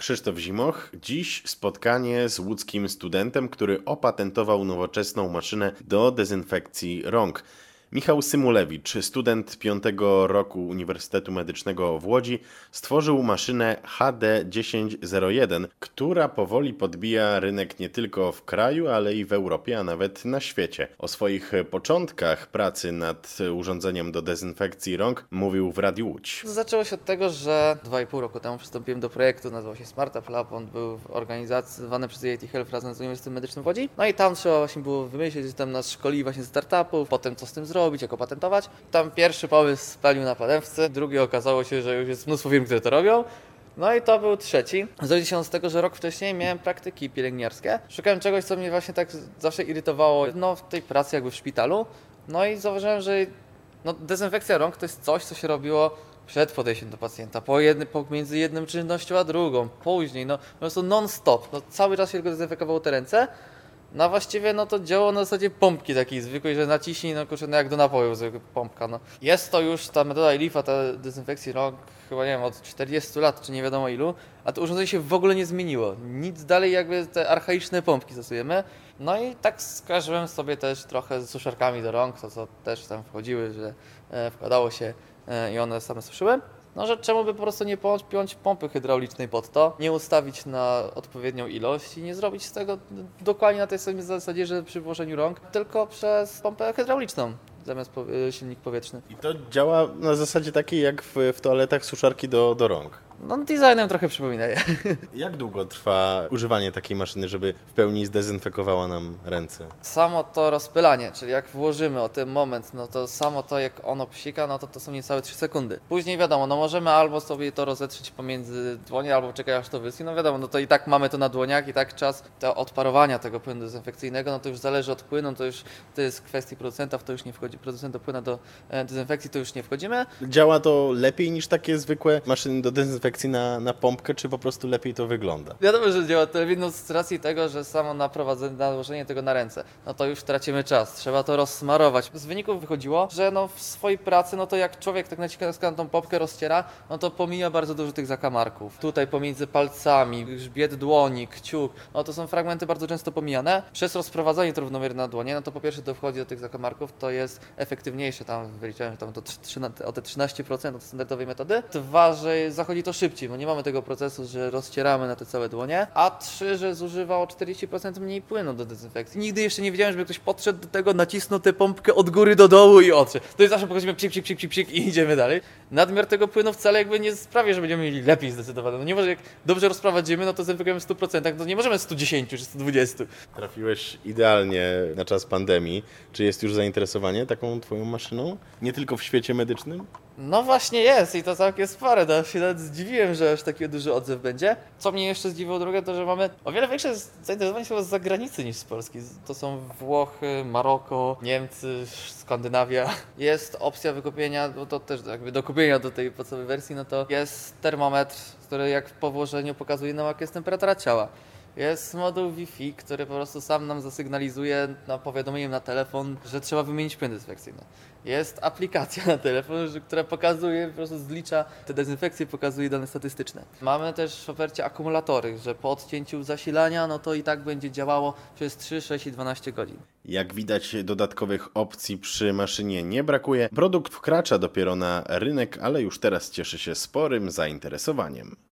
Krzysztof Zimoch. Dziś spotkanie z łódzkim studentem, który opatentował nowoczesną maszynę do dezynfekcji rąk. Michał Symulewicz, student 5. roku Uniwersytetu Medycznego w Łodzi, stworzył maszynę HD1001, która powoli podbija rynek nie tylko w kraju, ale i w Europie, a nawet na świecie. O swoich początkach pracy nad urządzeniem do dezynfekcji rąk mówił w Radiu Łódź. Zaczęło się od tego, że 2,5 roku temu przystąpiłem do projektu, nazywał się Smart Lab, on był organizowany przez IIT Health razem z Uniwersytetem Medycznym w Łodzi. No i tam trzeba właśnie było wymyślić, tam nas szkolili właśnie startupów, potem co z tym zrobić, jak opatentować. Tam pierwszy pomysł spalił na panewce, drugi okazało się, że już jest mnóstwo firm, które to robią. No i to był trzeci. Zrodził się on z tego, że rok wcześniej miałem praktyki pielęgniarskie. Szukałem czegoś, co mnie właśnie tak zawsze irytowało w tej pracy jakby w szpitalu. No i zauważyłem, że dezynfekcja rąk to jest coś, co się robiło przed podejściem do pacjenta, pomiędzy jedną czynnością a drugą, później, po prostu non-stop, cały czas się tylko dezynfekowało te ręce. No właściwie to działało na zasadzie pompki takiej zwykłej, że naciśnij, jak do napoju pompka. Jest to już ta metoda Elifa, ta dezynfekcji rąk, chyba nie wiem, od 40 lat, czy nie wiadomo ilu, a to urządzenie się w ogóle nie zmieniło. Nic dalej jakby te archaiczne pompki stosujemy. No i tak skojarzyłem sobie też trochę z suszarkami do rąk, to co też tam wchodziły, że wkładało się i one same suszyły. Że czemu by po prostu nie podpiąć pompy hydraulicznej pod to, nie ustawić na odpowiednią ilość i nie zrobić z tego dokładnie na tej samej zasadzie, że przy włożeniu rąk, tylko przez pompę hydrauliczną zamiast silnik powietrzny. I to działa na zasadzie takiej jak w toaletach suszarki do rąk. Designem trochę przypomina je. Jak długo trwa używanie takiej maszyny, żeby w pełni zdezynfekowała nam ręce? Samo to rozpylanie, czyli jak włożymy o ten moment, to samo to jak ono psika, to są niecałe 3 sekundy. Później wiadomo, możemy albo sobie to rozetrzeć pomiędzy dłonie, albo czekać aż to wyschnie. Wiadomo, to i tak mamy to na dłoniach i tak czas odparowania tego płynu dezynfekcyjnego, to już zależy od płynu, to jest kwestii producenta, w to już nie wchodzi. Producent dopłyna do dezynfekcji, to już nie wchodzimy. Działa to lepiej niż takie zwykłe maszyny do dezynfekcji na pompkę, czy po prostu lepiej to wygląda? Wiadomo, że działa to lepiej, z racji tego, że samo nałożenie tego na ręce, to już tracimy czas, trzeba to rozsmarować. Z wyników wychodziło, że w swojej pracy, to jak człowiek tak naciska na tą pompkę, rozciera, to pomija bardzo dużo tych zakamarków. Tutaj pomiędzy palcami, grzbiet dłoni, kciuk, to są fragmenty bardzo często pomijane. Przez rozprowadzanie to równomiernie na dłonie, to po pierwsze dochodzi do tych zakamarków, to jest efektywniejsze, tam wyliczałem, że tam o te 13% od standardowej metody. 2, że zachodzi to szybciej, bo nie mamy tego procesu, że rozcieramy na te całe dłonie, a 3, że zużywa o 40% mniej płynu do dezynfekcji. Nigdy jeszcze nie widziałem, żeby ktoś podszedł do tego, nacisnął tę pompkę od góry do dołu i odszedł. To jest zawsze pokazujemy psik i idziemy dalej. Nadmiar tego płynu wcale jakby nie sprawia, że będziemy mieli lepiej zdecydowane. Nie może, jak dobrze rozprowadzimy, to dezynfekujemy w 100%, to nie możemy 110 czy 120. Trafiłeś idealnie na czas pandemii. Czy jest już zainteresowanie taką twoją maszyną? Nie tylko w świecie medycznym? Właśnie jest i to całkiem spore, się nawet zdziwiłem, że aż taki duży odzew będzie. Co mnie jeszcze zdziwiło drugie, to że mamy o wiele większe zainteresowanie chyba z zagranicy niż z Polski. To są Włochy, Maroko, Niemcy, Skandynawia. Jest opcja wykupienia, bo to też jakby do kupienia do tej podstawowej wersji, to jest termometr, który jak po włożeniu pokazuje nam, jaka jest temperatura ciała. Jest moduł Wi-Fi, który po prostu sam nam zasygnalizuje powiadomieniem na telefon, że trzeba wymienić płyn dezynfekcyjny. Jest aplikacja na telefon, która pokazuje, po prostu zlicza te dezynfekcje, pokazuje dane statystyczne. Mamy też w ofercie akumulatory, że po odcięciu zasilania, to i tak będzie działało przez 3, 6 i 12 godzin. Jak widać, dodatkowych opcji przy maszynie nie brakuje. Produkt wkracza dopiero na rynek, ale już teraz cieszy się sporym zainteresowaniem.